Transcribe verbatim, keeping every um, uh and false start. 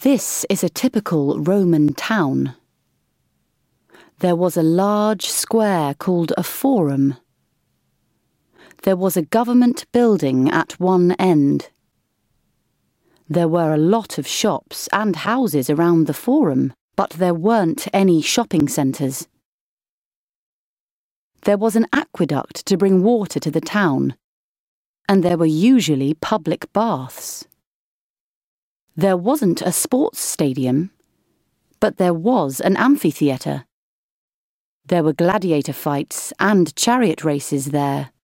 This is a typical Roman town. There was a large square called a forum. There was a government building at one end. There were a lot of shops and houses around the forum, but there weren't any shopping centres. There was an aqueduct to bring water to the town, and there were usually public baths. There wasn't a sports stadium, but there was an amphitheatre. There were gladiator fights and chariot races there.